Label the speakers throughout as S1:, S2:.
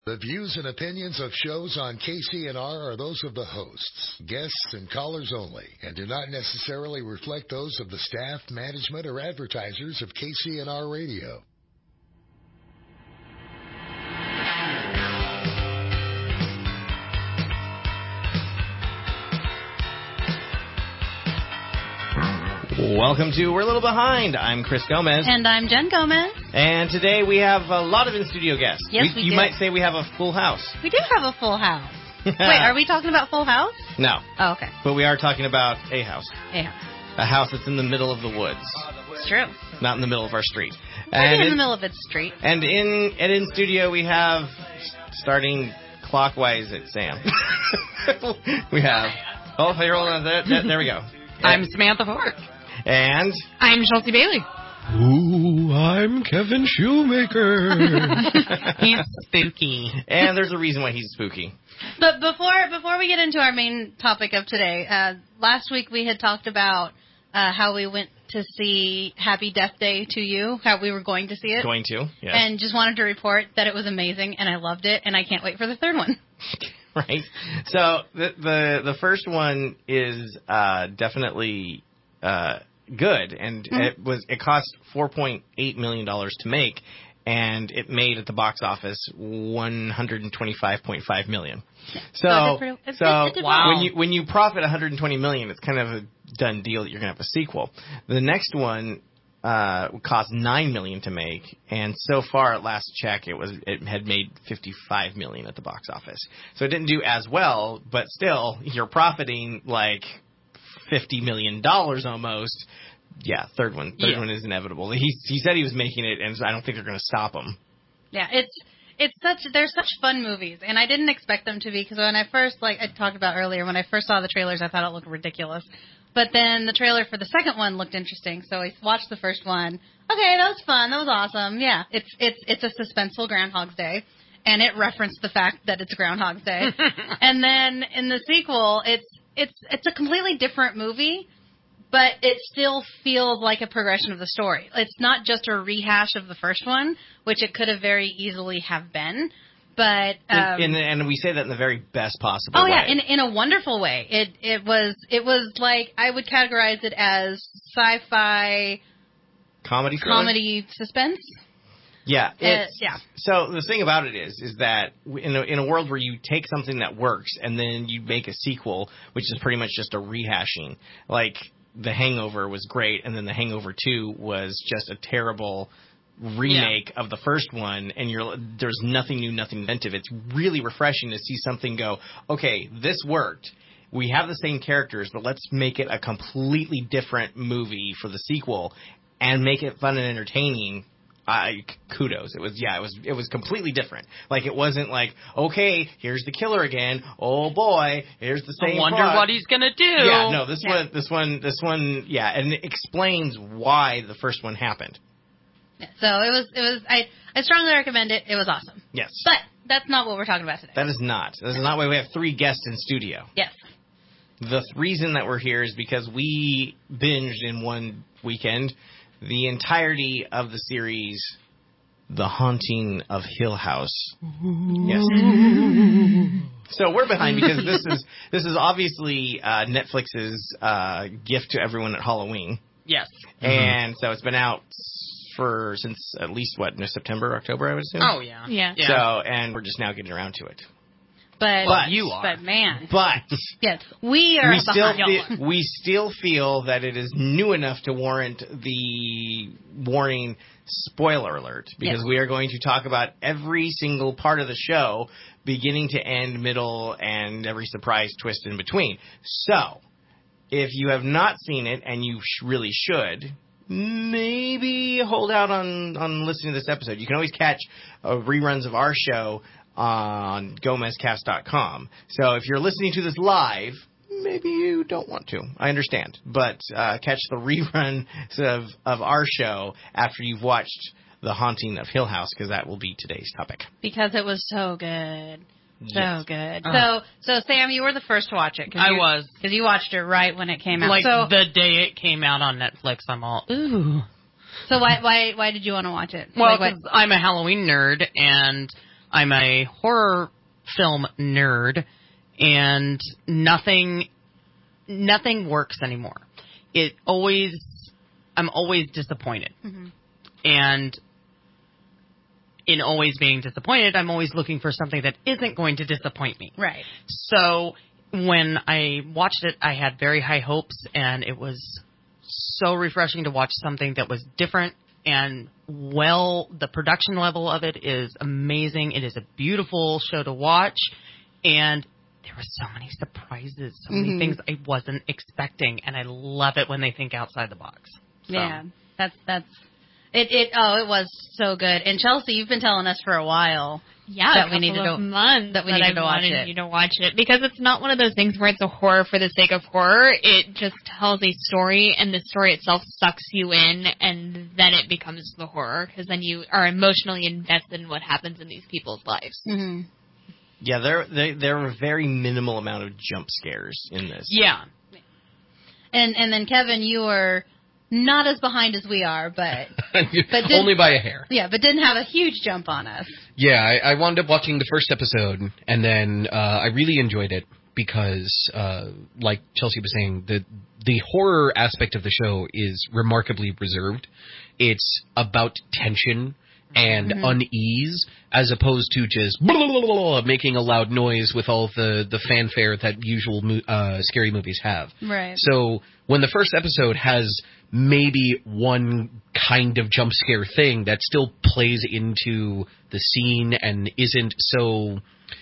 S1: The views and opinions of shows on KCNR are those of the hosts, guests, and callers only, and do not necessarily reflect those of the staff, management, or advertisers of KCNR Radio.
S2: Welcome to We're a Little Behind. I'm Chris Gomez.
S3: And I'm Jen Gomez.
S2: And today we have a lot of in-studio guests.
S3: Yes, we do.
S2: You might say we have a full house.
S3: We do have a full house. Wait, are we talking about Full House?
S2: No.
S3: Oh, okay.
S2: But we are talking about a house.
S3: A house.
S2: A house that's in the middle of the woods.
S3: It's true.
S2: Not in the middle of our street.
S3: Maybe in the middle of its street.
S2: And in studio we have, starting clockwise at Sam, we have... Oh, here, hold on. There we go.
S4: I'm Samantha Fork.
S2: And...
S4: I'm Chelsea Bailey.
S5: Ooh, I'm Kevin Shoemaker.
S4: He's spooky.
S2: And there's a reason why he's spooky.
S3: But before we get into our main topic of today, last week we had talked about how we went to see Happy Death Day to You, how we were going to see it.
S2: Going to, yes.
S3: And just wanted to report that it was amazing, and I loved it, and I can't wait for the third one.
S2: Right. So the first one is definitely good, and it cost $4.8 million to make, and it made at the box office $125.5 million. So
S4: wow.
S2: when you profit $120 million, it's kind of a done deal that you're gonna have a sequel. The next one cost $9 million to make, and so far at last check it had made $55 million at the box office. So it didn't do as well, but still you're profiting like $50 million almost. Yeah, third one is inevitable. He said he was making it, and I don't think they're going to stop him.
S3: Yeah, they're such fun movies, and I didn't expect them to be, because when I first, like I talked about earlier, when I first saw the trailers, I thought it looked ridiculous. But then the trailer for the second one looked interesting, so I watched the first one. Okay, that was fun. That was awesome. Yeah, it's a suspenseful Groundhog's Day, and it referenced the fact that it's Groundhog's Day. And then in the sequel, it's a completely different movie, but it still feels like a progression of the story. It's not just a rehash of the first one, which it could have very easily have been. But
S2: and we say that in the very best possible way.
S3: Oh yeah, in a wonderful way. It was like, I would categorize it as sci-fi comedy suspense.
S2: Yeah.
S3: Yeah.
S2: So the thing about it is that in a world where you take something that works and then you make a sequel, which is pretty much just a rehashing, like The Hangover was great, and then The Hangover 2 was just a terrible remake of the first one, and there's nothing new, nothing inventive. It's really refreshing to see something go, okay, this worked. We have the same characters, but let's make it a completely different movie for the sequel and make it fun and entertaining. Kudos. It was completely different. Like, it wasn't like, okay, here's the killer again. Oh boy, here's the same.
S4: I wonder what he's gonna do.
S2: Yeah, no, this one, yeah, and it explains why the first one happened.
S3: Yeah, so I strongly recommend it. It was awesome.
S2: Yes.
S3: But that's not what we're talking about today.
S2: That is not. That is not why we have 3 guests in studio.
S3: Yes.
S2: The reason that we're here is because we binged in one weekend the entirety of the series, The Haunting of Hill House. Yes. So we're behind because this is obviously Netflix's gift to everyone at Halloween.
S4: Yes.
S2: And so it's been out since at least September, October, I would assume.
S4: Oh yeah.
S3: Yeah.
S2: So, and we're just now getting around to it.
S3: But
S4: you are.
S3: But man.
S2: But
S3: yes, we are behind.
S2: We still feel that it is new enough to warrant the warning spoiler alert, because we are going to talk about every single part of the show, beginning to end, middle, and every surprise twist in between. So, if you have not seen it, and you really should, maybe hold out on listening to this episode. You can always catch reruns of our show on GomezCast.com. So if you're listening to this live, maybe you don't want to. I understand. But catch the rerun of our show after you've watched The Haunting of Hill House, because that will be today's topic.
S3: Because it was so good.
S2: Yes.
S3: So good. So Sam, you were the first to watch it.
S4: I was.
S3: Because you watched it right when it came out.
S4: Like, the day it came out on Netflix, I'm all, ooh.
S3: So why did you want to watch it?
S4: Well, because I'm a Halloween nerd, and I'm a horror film nerd, and nothing works anymore. I'm always disappointed. Mm-hmm. And in always being disappointed, I'm always looking for something that isn't going to disappoint me.
S3: Right.
S4: So when I watched it, I had very high hopes, and it was so refreshing to watch something that was different and the production level of it is amazing. It is a beautiful show to watch, and there were so many surprises, so many things I wasn't expecting, and I love it when they think outside the box. So.
S3: Yeah, that's it. It was so good. And Chelsea, you've been telling us for a while.
S6: Yeah,
S3: that we needed to
S6: months
S3: that we needed to watch it.
S6: You to watch it because it's not one of those things where it's a horror for the sake of horror. It just tells a story, and the story itself sucks you in, and then it becomes the horror because then you are emotionally invested in what happens in these people's lives.
S3: Mm-hmm.
S2: Yeah, there are a very minimal amount of jump scares in this.
S4: Yeah,
S3: and then Kevin, you were not as behind as we are, but
S5: only by a hair.
S3: Yeah, but didn't have a huge jump on us.
S5: Yeah, I wound up watching the first episode, and then I really enjoyed it because, like Chelsea was saying, the horror aspect of the show is remarkably reserved. It's about tension and unease, as opposed to just blah, blah, blah, blah, making a loud noise with all the fanfare that usual scary movies have.
S3: Right.
S5: So when the first episode has maybe one kind of jump scare thing that still plays into the scene and isn't so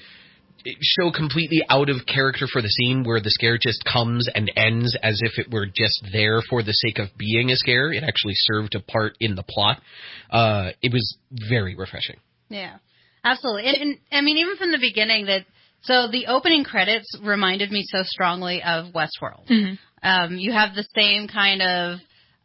S5: completely out of character for the scene, where the scare just comes and ends as if it were just there for the sake of being a scare. It actually served a part in the plot. It was very refreshing.
S3: Yeah, absolutely. And I mean, even from the beginning, so the opening credits reminded me so strongly of Westworld. Mm-hmm. You have the same kind of,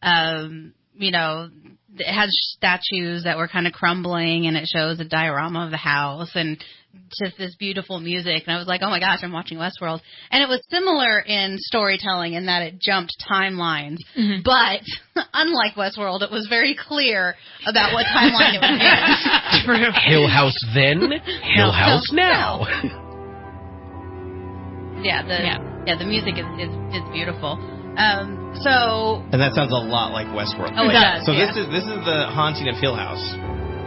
S3: it has statues that were kind of crumbling, and it shows a diorama of the house and just this beautiful music. And I was like, oh my gosh, I'm watching Westworld. And it was similar in storytelling in that it jumped timelines. Mm-hmm. But unlike Westworld, it was very clear about what timeline it was in.
S5: Hill House then, Hill House now.
S3: The music is beautiful. And
S2: that sounds a lot like Westworld.
S3: Oh, it does.
S2: So this is the haunting of Hill House.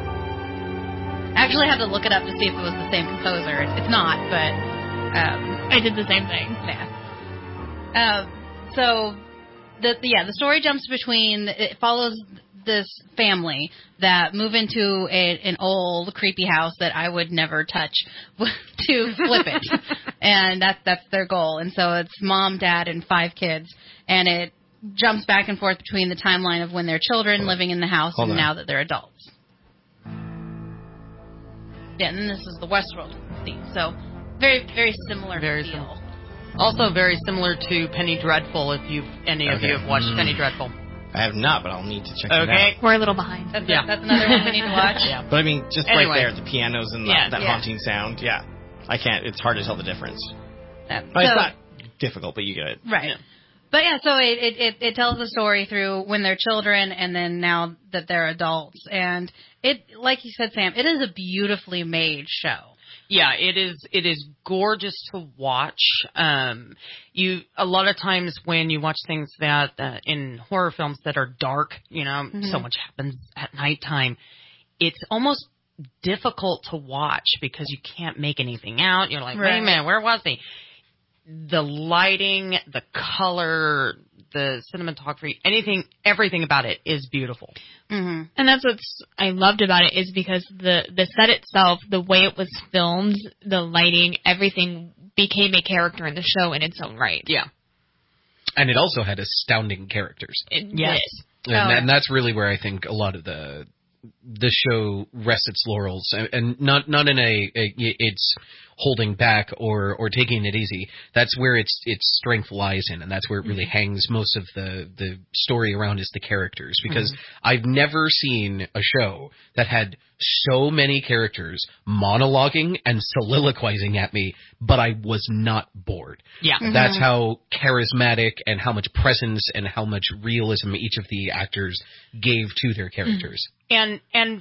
S3: I actually had to look it up to see if it was the same composer. It's not, but
S6: I did the same thing.
S3: Yeah. So the story jumps between. It follows this family that move into an old creepy house that I would never touch to flip it, and that's their goal. And so it's mom, dad, and 5 kids, and it jumps back and forth between the timeline of when they're children living in the house and now that they're adults. Yeah, and then this is the Westworld theme. So very, very similar feel.
S4: Also very similar to Penny Dreadful, if any of you have watched Penny Dreadful.
S2: I have not, but I'll need to check it out.
S6: We're a little behind.
S3: That's another one we need to watch.
S2: Yeah, but I mean, just right there, the pianos and that haunting sound. Yeah, I can't. It's hard to tell the difference. It's not difficult, but you get it.
S3: Right. Yeah. But yeah, so it tells the story through when they're children and then now that they're adults. And it, like you said, Sam, it is a beautifully made show.
S4: Yeah, it is gorgeous to watch. A lot of times when you watch things that in horror films that are dark, so much happens at nighttime, it's almost difficult to watch because you can't make anything out. You're like, wait a minute, where was he? The lighting, the color, the cinematography, everything about it is beautiful.
S6: Mm-hmm. And that's what I loved about it, is because the set itself, the way it was filmed, the lighting, everything became a character in the show in its own right.
S4: Yeah.
S5: And it also had astounding characters.
S6: Yes.
S5: And that's really where I think a lot of the show rests its laurels, and not in it's holding back or taking it easy. That's where its strength lies in, and that's where it really hangs most of the story around, is the characters. Because I've never seen a show that had so many characters monologuing and soliloquizing at me, but I was not bored.
S4: Yeah.
S5: That's how charismatic and how much presence and how much realism each of the actors gave to their characters.
S4: And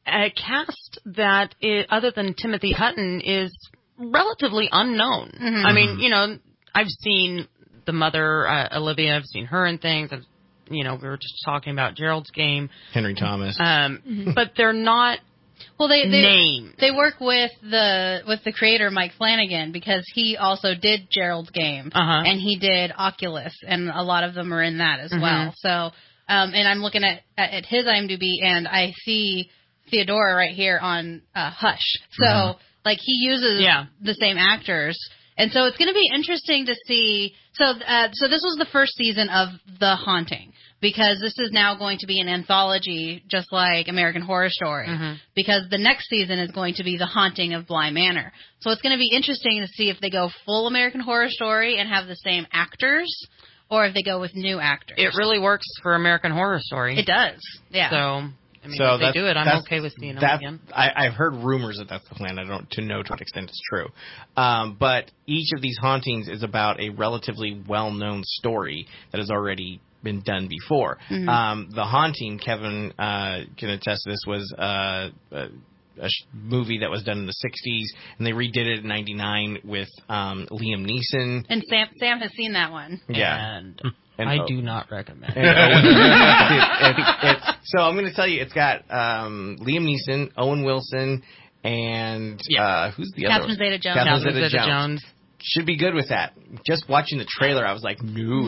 S4: a cast that, other than Timothy Hutton, is relatively unknown.
S3: Mm-hmm.
S4: I mean, you know, I've seen the mother, Olivia, I've seen her in things. You know, we were just talking about Gerald's Game.
S2: Henry Thomas.
S4: But they're not named.
S3: They work with the creator, Mike Flanagan, because he also did Gerald's Game, and he did Oculus, and a lot of them are in that as well. So, and I'm looking at his IMDb, and I see Theodora right here on Hush. So, like, he uses the same actors. And so it's going to be interesting to see. So this was the first season of The Haunting, because this is now going to be an anthology, just like American Horror Story, because the next season is going to be The Haunting of Bly Manor. So it's going to be interesting to see if they go full American Horror Story and have the same actors, or if they go with new actors.
S4: It really works for American Horror Story.
S3: It does, yeah.
S4: So, I mean, if they do it, I'm okay with seeing them again.
S2: I've heard rumors that that's the plan. I don't to know to what extent it's true. But each of these hauntings is about a relatively well-known story that has already been done before. The Haunting, Kevin can attest to this, was a movie that was done in the 60s, and they redid it in 99 with Liam Neeson.
S3: And Sam has seen that one.
S2: Yeah.
S4: And I do not recommend it.
S2: So I'm going to tell you, it's got Liam Neeson, Owen Wilson, and who's the other one?
S3: Catherine
S2: Zeta-Jones. Should be good with that. Just watching the trailer, I was like, no.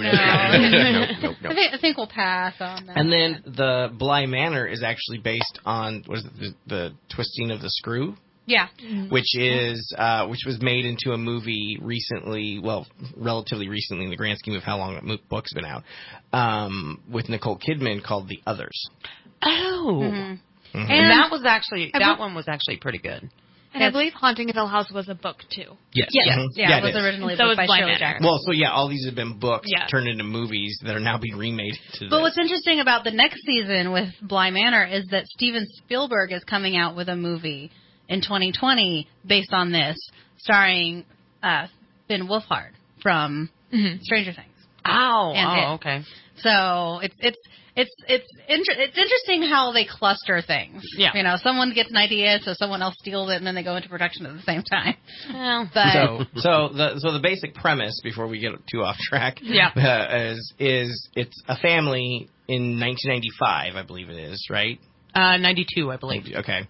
S3: I think we'll pass on that.
S2: And then the Bly Manor is actually based on, what is it, the Twisting of the Screw?
S3: Yeah.
S2: Which was made into a movie recently, well, relatively recently in the grand scheme of how long that book's been out, with Nicole Kidman, called The Others.
S4: Oh. And that one was actually pretty good.
S6: And I believe Haunting of Hill House was a book, too.
S2: Yes.
S3: Yeah, it was originally a book by Shirley Jackson.
S2: Well, so all these have been books turned into movies that are now being remade into this.
S3: But what's interesting about the next season with Bly Manor is that Steven Spielberg is coming out with a movie in 2020 based on this, starring Finn Wolfhard from Stranger Things.
S4: Okay.
S3: So it's interesting how they cluster things.
S4: Yeah.
S3: You know, someone gets an idea, so someone else steals it, and then they go into production at the same time.
S4: Well,
S3: but
S2: so the basic premise, before we get too off track, is it's a family in 1995, I believe it is, right?
S4: 92, I believe.
S2: Okay.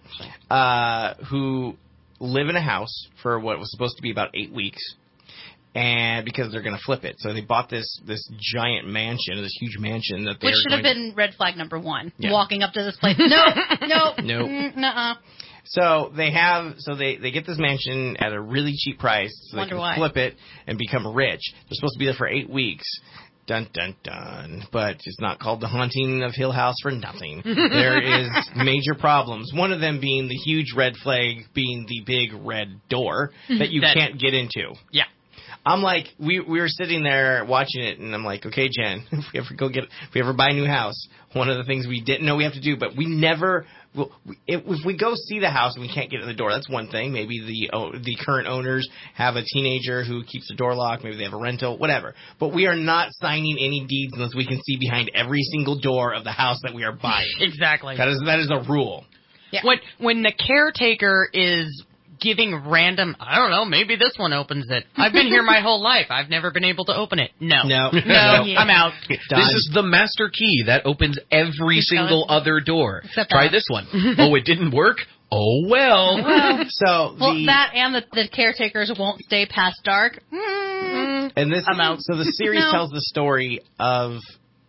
S2: Who live in a house for what was supposed to be about 8 weeks, and because they're going to flip it, so they bought this giant mansion, this huge mansion that they
S3: which should have been red flag number 1.
S2: Yeah.
S3: Walking up to this place, no.
S2: Nuh-uh. So they get this mansion at a really cheap price, so they can flip it and become rich. They're supposed to be there for 8 weeks. Dun, dun, dun. But it's not called The Haunting of Hill House for nothing. There is major problems. One of them being the huge red flag, being the big red door that you can't get into.
S4: Yeah.
S2: I'm like, we were sitting there watching it, and I'm like, okay, Jen, if we ever buy a new house, one of the things we didn't know we have to do, but we never, if we go see the house and we can't get in the door, that's one thing. Maybe the current owners have a teenager who keeps the door locked. Maybe they have a rental, whatever. But we are not signing any deeds unless we can see behind every single door of the house that we are buying.
S4: Exactly.
S2: That is a rule.
S3: Yeah.
S4: When the caretaker is giving random, I don't know, maybe this one opens it. I've been here my whole life. I've never been able to open it. No. I'm out.
S5: This is the master key that opens every single other door.
S3: Except
S5: Try
S3: that.
S5: this one. Oh, it didn't work? Oh, well.
S3: That and the caretakers won't stay past dark.
S2: And this,
S4: I'm out.
S2: So the series tells the story of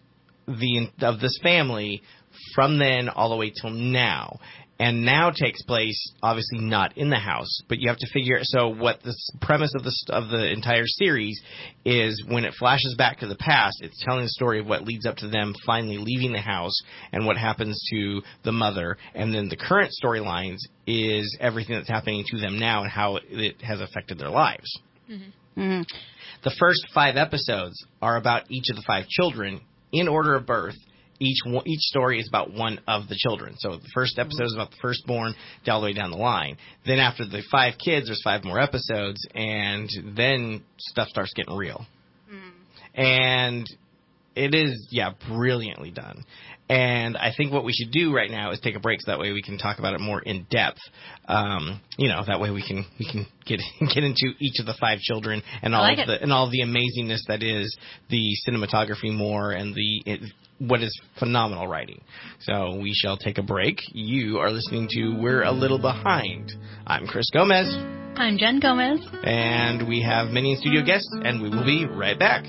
S2: this family from then all the way till now. And now takes place, obviously not in the house, but you have to figure. So what the premise of the entire series is, when it flashes back to the past, it's telling the story of what leads up to them finally leaving the house and what happens to the mother. And then the current storylines is everything that's happening to them now and how it has affected their lives.
S3: Mm-hmm.
S2: The first 5 episodes are about each of the 5 children in order of birth. Each story is about one of the children. So the first episode is about the firstborn all the way down the line. Then after the 5 kids, there's 5 more episodes, and then stuff starts getting real. And It is, brilliantly done. And I think what we should do right now is take a break so that way we can talk about it more in depth. That way we can get into each of the 5 children and all the amazingness that is the cinematography more and what is phenomenal writing. So we shall take a break. You are listening to We're a Little Behind. I'm Chris Gomez.
S3: I'm Jen Gomez.
S2: And we have many in-studio guests, and we will be right back.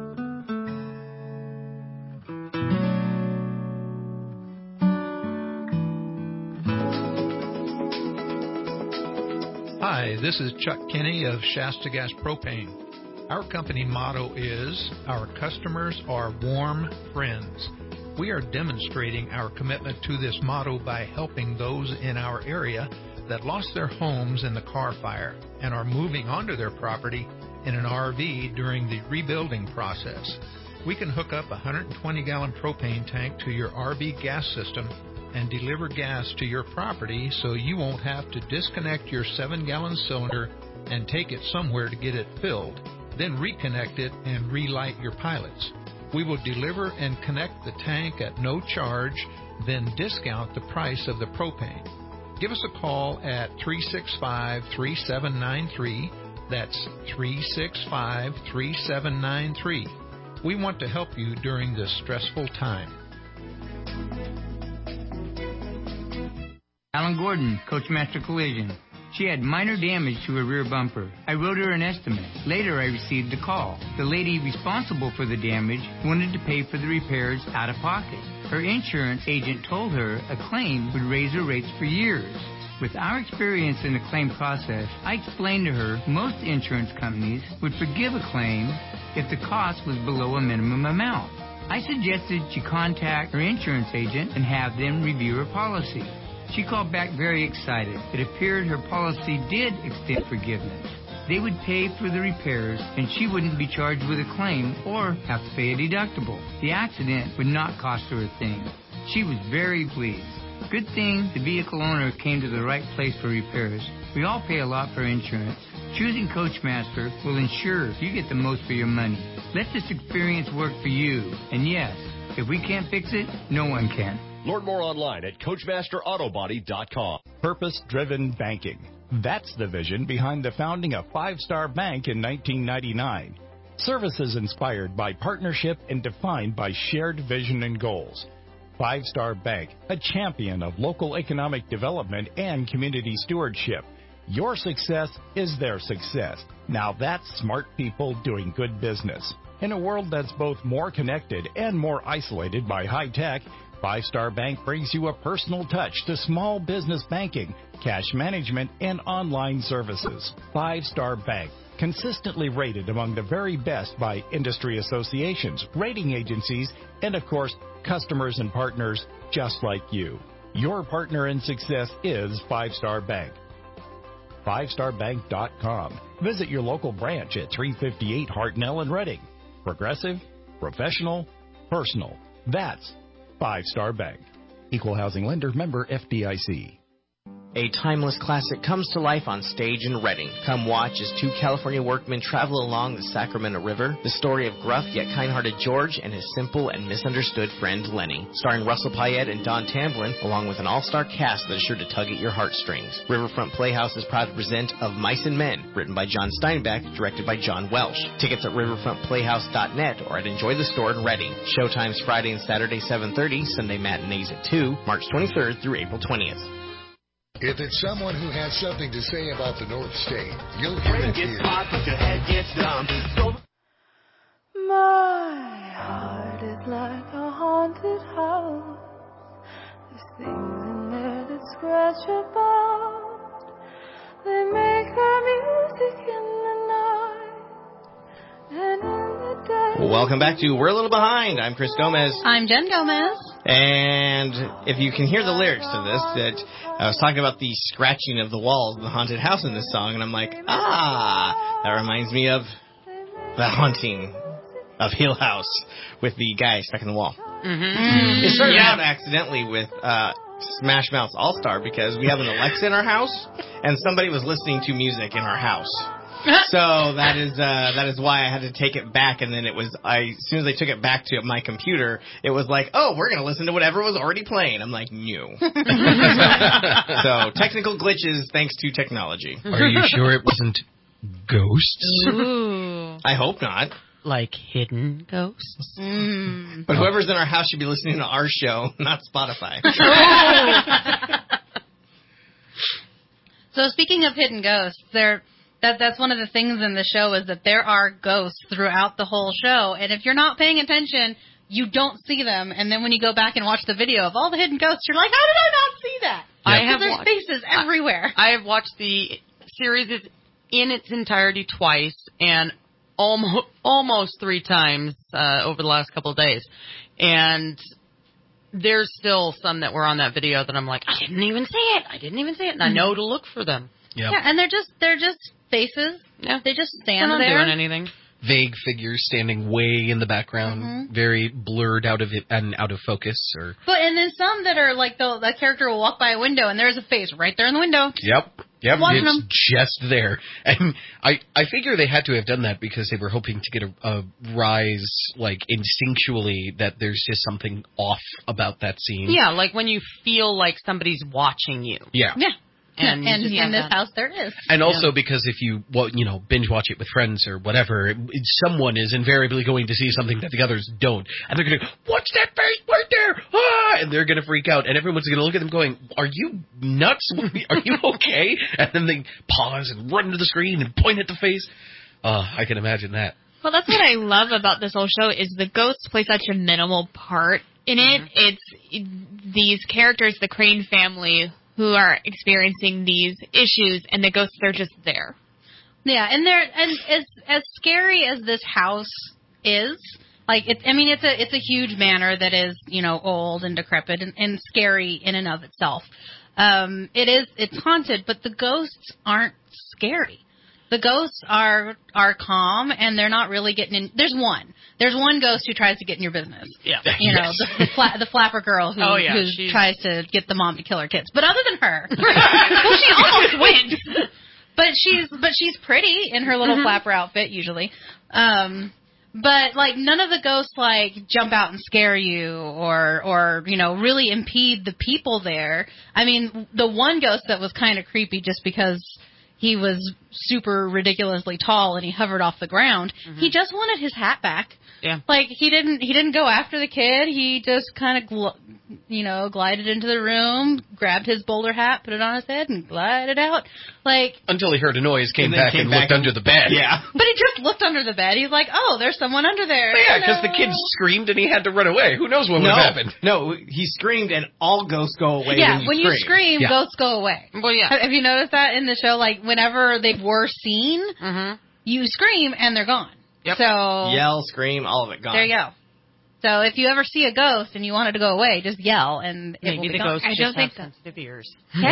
S7: Hi, this is Chuck Kinney of Shasta Gas Propane. Our company motto is, our customers are warm friends. We are demonstrating our commitment to this motto by helping those in our area that lost their homes in the Carr fire and are moving onto their property in an RV during the rebuilding process. We can hook up a 120-gallon propane tank to your RV gas system and deliver gas to your property so you won't have to disconnect your 7-gallon cylinder and take it somewhere to get it filled, then reconnect it and relight your pilots. We will deliver and connect the tank at no charge, then discount the price of the propane. Give us a call at 365-3793. That's 365-3793. We want to help you during this stressful time.
S8: Alan Gordon, Coachmaster Collision. She had minor damage to her rear bumper. I wrote her an estimate. Later, I received a call. The lady responsible for the damage wanted to pay for the repairs out of pocket. Her insurance agent told her a claim would raise her rates for years. With our experience in the claim process, I explained to her most insurance companies would forgive a claim if the cost was below a minimum amount. I suggested she contact her insurance agent and have them review her policy. She called back very excited. It appeared her policy did extend forgiveness. They would pay for the repairs, and she wouldn't be charged with a claim or have to pay a deductible. The accident would not cost her a thing. She was very pleased. Good thing the vehicle owner came to the right place for repairs. We all pay a lot for insurance. Choosing Coachmaster will ensure you get the most for your money. Let this experience work for you. And yes, if we can't fix it, no one can.
S9: Learn more online at CoachmasterAutobody.com. Purpose-driven banking. That's the vision behind the founding of Five Star Bank in 1999. Services inspired by partnership and defined by shared vision and goals. Five Star Bank, a champion of local economic development and community stewardship. Your success is their success. Now that's smart people doing good business. In a world that's both more connected and more isolated by high tech, Five Star Bank brings you a personal touch to small business banking, cash management, and online services. Five Star Bank, consistently rated among the very best by industry associations, rating agencies, and of course, customers and partners just like you. Your partner in success is Five Star Bank. FiveStarBank.com. Visit your local branch at 358 Hartnell in Reading. Progressive, professional, personal. That's Five Star Bank. Equal housing lender, member FDIC.
S2: A timeless classic comes to life on stage in Reading. Come watch as 2 California workmen travel along the Sacramento River. The story of gruff yet kind-hearted George and his simple and misunderstood friend Lenny. Starring Russell Payette and Don Tamblyn, along with an all-star cast that is sure to tug at your heartstrings. Riverfront Playhouse is proud to present Of Mice and Men, written by John Steinbeck, directed by John Welsh. Tickets at riverfrontplayhouse.net or at Enjoy the Store in Reading. Showtimes Friday and Saturday 7:30, Sunday matinees at 2, March 23rd through April 20th.
S1: If it's someone who has something to say about the North State, you'll hear it here.
S10: My heart is like a haunted house. There's things in there that scratch about. They make her music in the night and in the day.
S2: Welcome back to We're a Little Behind. I'm Chris Gomez.
S3: I'm Jen Gomez.
S2: And if you can hear the lyrics to this, that I was talking about the scratching of the walls of the haunted house in this song, and I'm like, that reminds me of The Haunting of Hill House with the guy stuck in the wall.
S4: Mm-hmm.
S2: It started out accidentally with Smash Mouth's All-Star because we have an Alexa in our house, and somebody was listening to music in our house. So that is why I had to take it back, and then as soon as I took it back to my computer, it was like, oh, we're going to listen to whatever was already playing. I'm like, no. So technical glitches thanks to technology.
S5: Are you sure it wasn't ghosts?
S6: Ooh.
S2: I hope not.
S4: Like hidden ghosts.
S2: But whoever's in our house should be listening to our show, not Spotify.
S3: So speaking of hidden ghosts, that's one of the things in the show is that there are ghosts throughout the whole show, and if you're not paying attention, you don't see them. And then when you go back and watch the video of all the hidden ghosts, you're like, how did I not see that?
S4: Yep.
S3: There's faces everywhere.
S4: I have watched the series in its entirety twice, and almost 3 times over the last couple of days, and there's still some that were on that video that I'm like, I didn't even see it, and I know to look for them.
S3: Yep. Yeah, and they're just faces. Yeah, they just stand
S4: They're not
S3: there
S4: doing anything.
S5: Vague figures standing way in the background, very blurred out of focus.
S3: And then some that are like the character will walk by a window and there's a face right there in the window.
S5: Yep.
S3: Watching
S5: It's
S3: them.
S5: just there. And I figure they had to have done that because they were hoping to get a rise, like, instinctually that there's just something off about that scene.
S4: Yeah, like when you feel like somebody's watching you.
S5: Yeah.
S3: Yeah.
S4: And
S3: in this house there is.
S5: And also because if you binge watch it with friends or whatever, someone is invariably going to see something that the others don't. And they're going to go, what's that face right there? Ah! And they're going to freak out. And everyone's going to look at them going, are you nuts? Are you okay? And then they pause and run to the screen and point at the face. I can imagine that.
S6: Well, that's what I love about this whole show is the ghosts play such a minimal part in it. It's these characters, the Crane family, who are experiencing these issues, and the ghosts are just there.
S3: Yeah, and as scary as this house is, like it's a huge manor that is, old and decrepit and scary in and of itself. It's haunted, but the ghosts aren't scary. The ghosts are calm, and they're not really getting in. There's one ghost who tries to get in your business.
S4: Yeah.
S3: The flapper girl who tries to get the mom to kill her kids. But other than her,
S6: well, she almost wins.
S3: But she's pretty in her little flapper outfit usually. But like none of the ghosts like jump out and scare you or really impede the people there. I mean, the one ghost that was kind of creepy just because he was super ridiculously tall and he hovered off the ground. Mm-hmm. He just wanted his hat back.
S4: Yeah.
S3: Like he didn't go after the kid. He just kind of glided into the room, grabbed his bowler hat, put it on his head, and glided out. Like
S5: until he heard a noise, came back and looked under the bed.
S2: Yeah.
S3: But he just looked under the bed. He's like, oh, there's someone under there.
S5: But yeah, because the kid screamed and he had to run away. Who knows what would have happened?
S2: No, he screamed and all ghosts go away.
S3: Yeah, when you scream, ghosts go away.
S4: Well, yeah.
S3: Have you noticed that in the show? Like whenever they were seen, you scream and they're gone.
S2: Yep.
S3: So
S2: yell, scream, all of it gone.
S3: There you go. So if you ever see a ghost and you want it to go away, just yell and it will be gone.
S4: I don't think sensitive ears.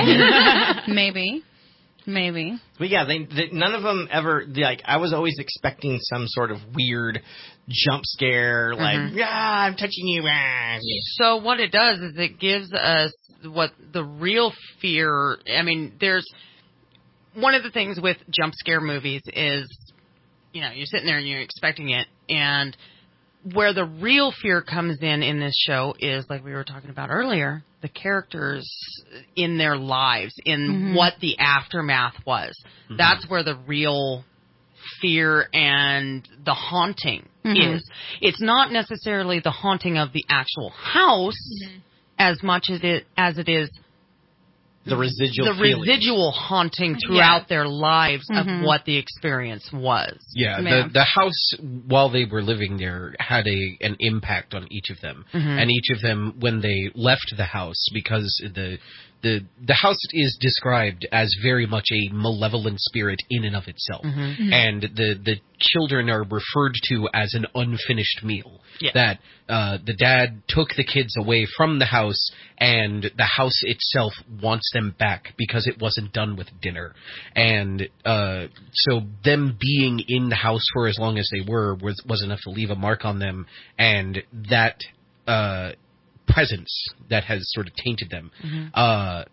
S3: Maybe.
S2: But yeah, none of them ever I was always expecting some sort of weird jump scare, like I'm touching you.
S4: So what it does is it gives us what the real fear. I mean, there's one of the things with jump scare movies is you're sitting there and you're expecting it, and where the real fear comes in this show is, like we were talking about earlier, the characters in their lives, in what the aftermath was. Mm-hmm. That's where the real fear and the haunting is. It's not necessarily the haunting of the actual house as much as it is
S2: the residual
S4: haunting throughout their lives of what the experience was.
S5: Yeah, the house, while they were living there, had an impact on each of them. And each of them, when they left the house, because the house is described as very much a malevolent spirit in and of itself. And the children are referred to as an unfinished meal. Yeah. That the dad took the kids away from the house, and the house itself wants them back because it wasn't done with dinner. And so them being in the house for as long as they were was enough to leave a mark on them, and that presence that has sort of tainted them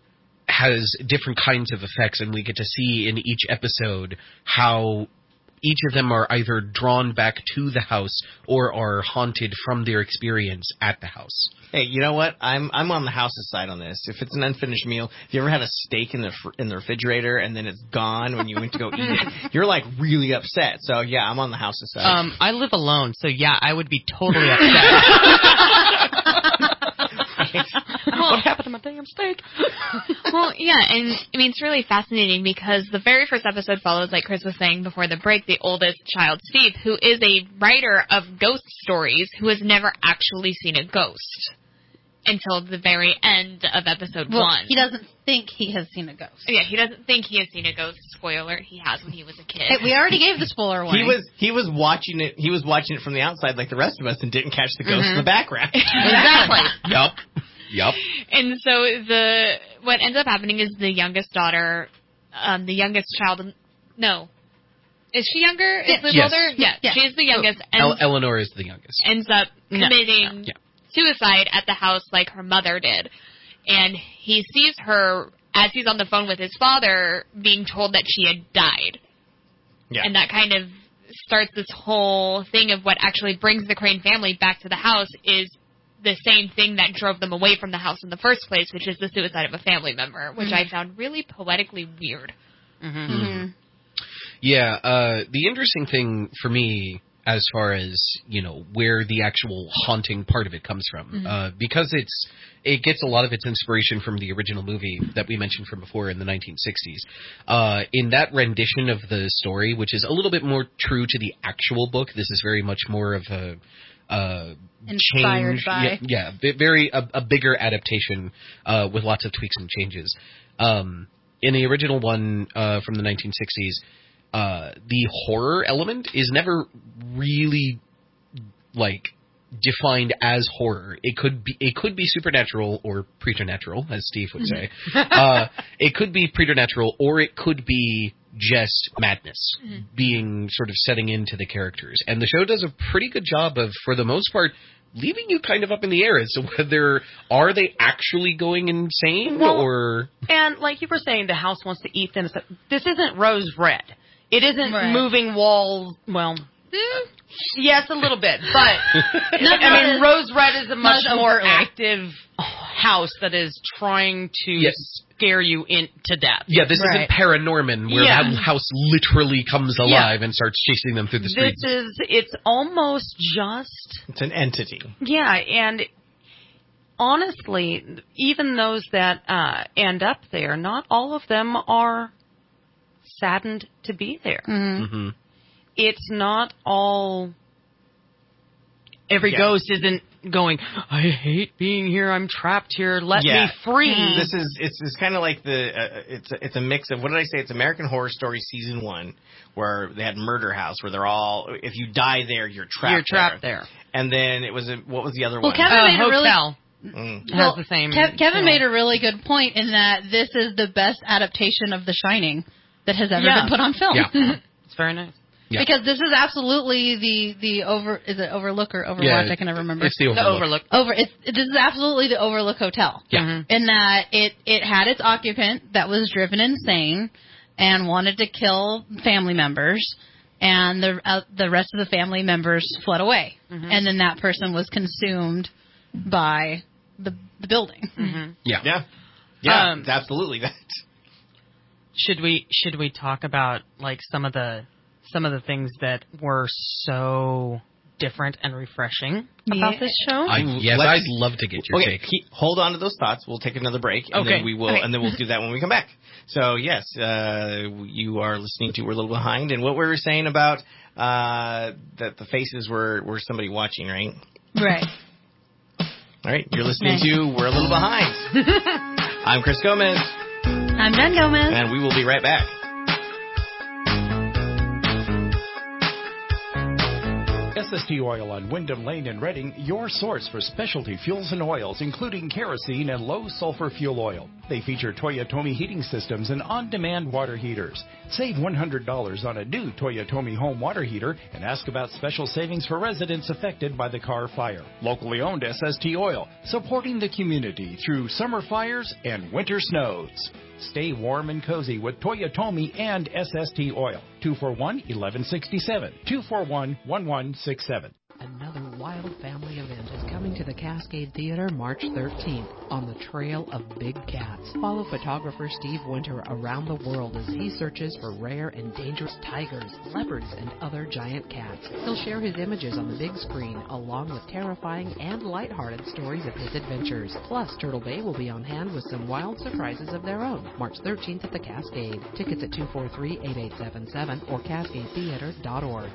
S5: has different kinds of effects, and we get to see in each episode how each of them are either drawn back to the house or are haunted from their experience at the house.
S2: Hey, you know what? I'm on the house's side on this. If it's an unfinished meal, if you ever had a steak in the refrigerator and then it's gone when you went to go eat it, you're like really upset. So yeah, I'm on the house's side.
S4: I live alone, so yeah, I would be totally upset. What happened to my damn steak?
S6: Well, yeah, and I mean, it's really fascinating because the very first episode follows, like Chris was saying before the break, the oldest child, Steve, who is a writer of ghost stories who has never actually seen a ghost until the very end of episode 1.
S3: He doesn't think he has seen a ghost.
S6: Yeah, he doesn't think he has seen a ghost. Spoiler, he has when he was a kid.
S3: We already gave the spoiler warning.
S2: He was watching it. He was watching it from the outside like the rest of us and didn't catch the ghost in the background.
S6: Exactly.
S5: Yep.
S6: And so what ends up happening is the youngest daughter, the youngest child. No, is she younger? Is the mother? Yeah, she's the youngest.
S5: Eleanor is the youngest.
S6: Ends up committing suicide at the house like her mother did, and he sees her as he's on the phone with his father being told that she had died. Yeah, and that kind of starts this whole thing of what actually brings the Crane family back to the house is the same thing that drove them away from the house in the first place, which is the suicide of a family member, which I found really poetically weird.
S5: Yeah, the interesting thing for me as far as, where the actual haunting part of it comes from, because it gets a lot of its inspiration from the original movie that we mentioned from before in the 1960s. In that rendition of the story, which is a little bit more true to the actual book, this is very much more of a
S3: inspired
S5: change.
S3: By.
S5: Yeah, a bigger adaptation with lots of tweaks and changes. In the original one from the 1960s, the horror element is never really defined as horror. It could be supernatural or preternatural, as Steve would say. It could be preternatural, or it could be just madness being sort of setting into the characters. And the show does a pretty good job of, for the most part, leaving you kind of up in the air as to whether are they actually going insane or...
S4: And like you were saying, the house wants to eat them. This isn't Rose Red. It isn't moving walls. Well, yes, a little bit, but I mean, Rose Red is a much more active house that is trying to scare you to death.
S5: Yeah, this isn't Paranorman, where the house literally comes alive and starts chasing them through the streets.
S4: It's almost just...
S2: It's an entity.
S4: Yeah, and honestly, even those that end up there, not all of them are saddened to be there. It's not all... Every ghost isn't going, I hate being here, I'm trapped here, let me free.
S2: It's kind of like it's a mix of, what did I say? It's American Horror Story Season 1, where they had Murder House, where they're all, if you die there, you're trapped there. And then it was, what was the other one?
S3: Kevin made
S4: Hotel.
S3: Has
S4: the same.
S3: Kevin made a really good point in that this is the best adaptation of The Shining that has ever been put on film.
S4: Yeah. It's very nice.
S3: Yeah. Because this is absolutely the is it Overlook or Overwatch?
S5: Yeah,
S3: I can never remember.
S5: It's the Overlook.
S3: This is absolutely the Overlook Hotel.
S5: Yeah.
S3: In that it had its occupant that was driven insane and wanted to kill family members, and the rest of the family members fled away, and then that person was consumed by the building.
S2: Yeah, it's absolutely that.
S4: Should we talk about like some of the things that were so different and refreshing about this show?
S5: I'd love to get your take.
S2: Hold on to those thoughts. We'll take another break, and then we will, and then we'll do that when we come back. So yes, you are listening to We're a Little Behind, and what we were saying about that the faces were somebody watching, right?
S3: Right.
S2: All right, you're listening to We're a Little Behind. I'm Chris Gomez.
S3: I'm Jen Gomez.
S2: And we will be right back. Yes,
S9: SST Oil on Wyndham Lane in Reading, your source for specialty fuels and oils, including kerosene and low-sulfur fuel oil. They feature Toyotomi heating systems and on-demand water heaters. Save $100 on a new Toyotomi home water heater and ask about special savings for residents affected by the Carr fire. Locally owned SST Oil, supporting the community through summer fires and winter snows. Stay warm and cozy with Toyotomi and SST Oil. 241-1167. 241-1167.
S11: Another wild family event is coming to the Cascade Theater March 13th on the trail of big cats. Follow photographer Steve Winter around the world as he searches for rare and dangerous tigers, leopards, and other giant cats. He'll share his images on the big screen along with terrifying and lighthearted stories of his adventures. Plus, Turtle Bay will be on hand with some wild surprises of their own. March 13th at the Cascade. Tickets at 243-8877 or cascadetheater.org.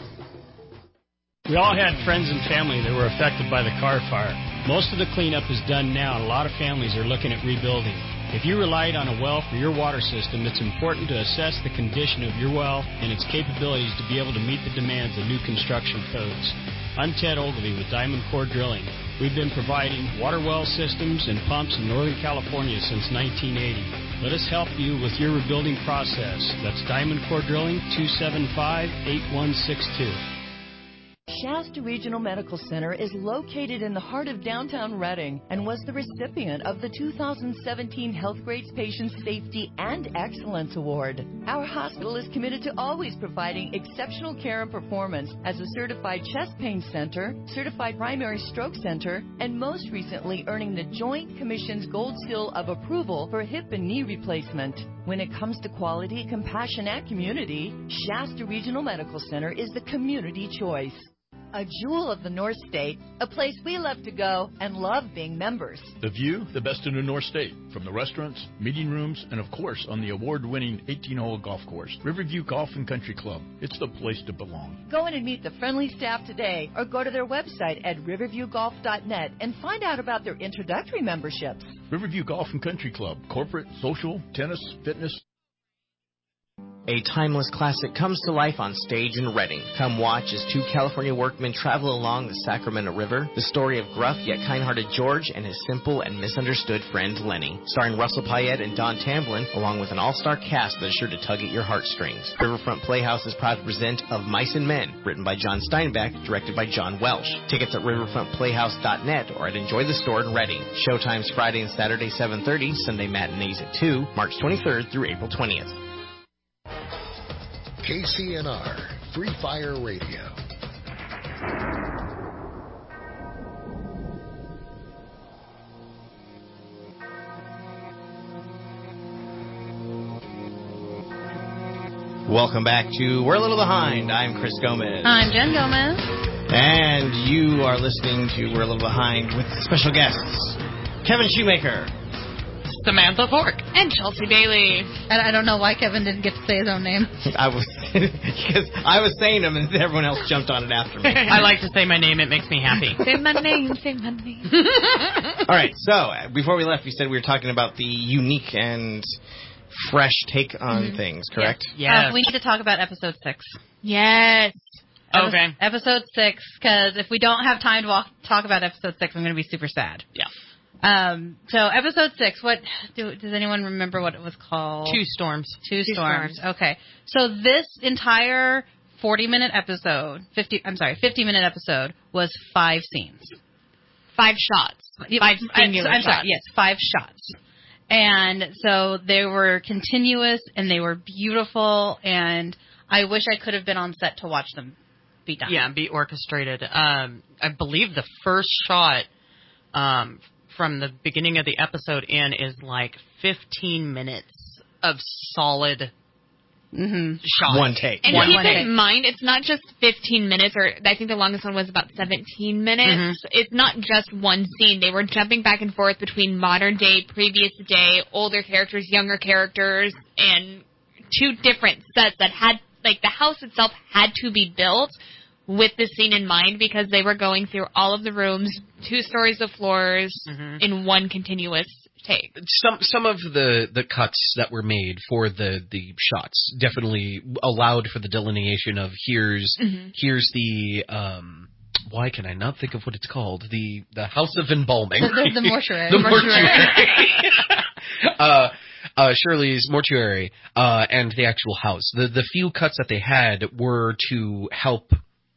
S12: We all had friends and family that were affected by the Carr fire. Most of the cleanup is done now, and a lot of families are looking at rebuilding. If you relied on a well for your water system, it's important to assess the condition of your well and its capabilities to be able to meet the demands of new construction codes. I'm Ted Ogilvie with Diamond Core Drilling. We've been providing water well systems and pumps in Northern California since 1980. Let us help you with your rebuilding process. That's Diamond Core Drilling, 275-8162.
S13: Shasta Regional Medical Center is located in the heart of downtown Reading and was the recipient of the 2017 Healthgrades Patient Safety and Excellence Award. Our hospital is committed to always providing exceptional care and performance as a certified chest pain center, certified primary stroke center, and most recently earning the Joint Commission's Gold Seal of Approval for hip and knee replacement. When it comes to quality, compassion, and community, Shasta Regional Medical Center is the community choice. A jewel of the North State, a place we love to go and love being members.
S14: The view, the best in the North State, from the restaurants, meeting rooms, and of course on the award-winning 18-hole golf course, Riverview Golf and Country Club. It's the place to belong.
S13: Go in and meet the friendly staff today or go to their website at riverviewgolf.net and find out about their introductory memberships.
S14: Riverview Golf and Country Club, corporate, social, tennis, fitness.
S2: A timeless classic comes to life on stage in Reading. Come watch as two California workmen travel along the Sacramento River, the story of gruff yet kind-hearted George and his simple and misunderstood friend Lenny. Starring Russell Payette and Don Tamblyn, along with an all-star cast that is sure to tug at your heartstrings. Riverfront Playhouse is proud to present Of Mice and Men, written by John Steinbeck, directed by John Welsh. Tickets at riverfrontplayhouse.net or at Enjoy the Store in Reading. Showtimes Friday and Saturday 7:30, Sunday matinees at 2, March 23rd through April 20th.
S1: KCNR, Free Fire Radio.
S2: Welcome back to We're a Little Behind. I'm Chris Gomez.
S3: I'm Jen Gomez.
S2: And you are listening to We're a Little Behind with special guests, Kevin Shoemaker,
S4: Samantha Fork,
S6: and Chelsea Bailey.
S3: And I don't know why Kevin didn't get to say his own name.
S2: Because I was saying them and everyone else jumped on it after me.
S4: I like to say my name. It makes me happy.
S6: Say my name. Say my name.
S2: All right. So before we left, we said we were talking about the unique and fresh take on things, correct?
S3: Yes. We need to talk about episode 6.
S6: Yes.
S4: Okay.
S3: Episode 6, because if we don't have time to talk about episode 6, I'm going to be super sad.
S4: Yeah.
S3: So episode 6, what does anyone remember what it was called?
S4: Two Storms.
S3: Two Storms. Okay. So this entire 50-minute episode was 5 scenes.
S6: 5 shots. 5 singular shots.
S3: Sorry, yes, 5 shots. And so they were continuous and they were beautiful, and I wish I could have been on set to watch them be done.
S4: Yeah, be orchestrated. I believe the first shot from the beginning of the episode in is like 15 minutes of solid shots.
S2: One take.
S6: And keep in mind, it's not just 15 minutes, or I think the longest one was about 17 minutes. Mm-hmm. It's not just one scene. They were jumping back and forth between modern day, previous day, older characters, younger characters, and 2 different sets that had, like, the house itself had to be built with this scene in mind because they were going through all of the rooms, 2 stories of floors in one continuous take.
S5: Some of the cuts that were made for the shots definitely allowed for the delineation of here's the why can I not think of what it's called? The house of embalming.
S3: The mortuary.
S5: The mortuary. Shirley's mortuary and the actual house. The few cuts that they had were to help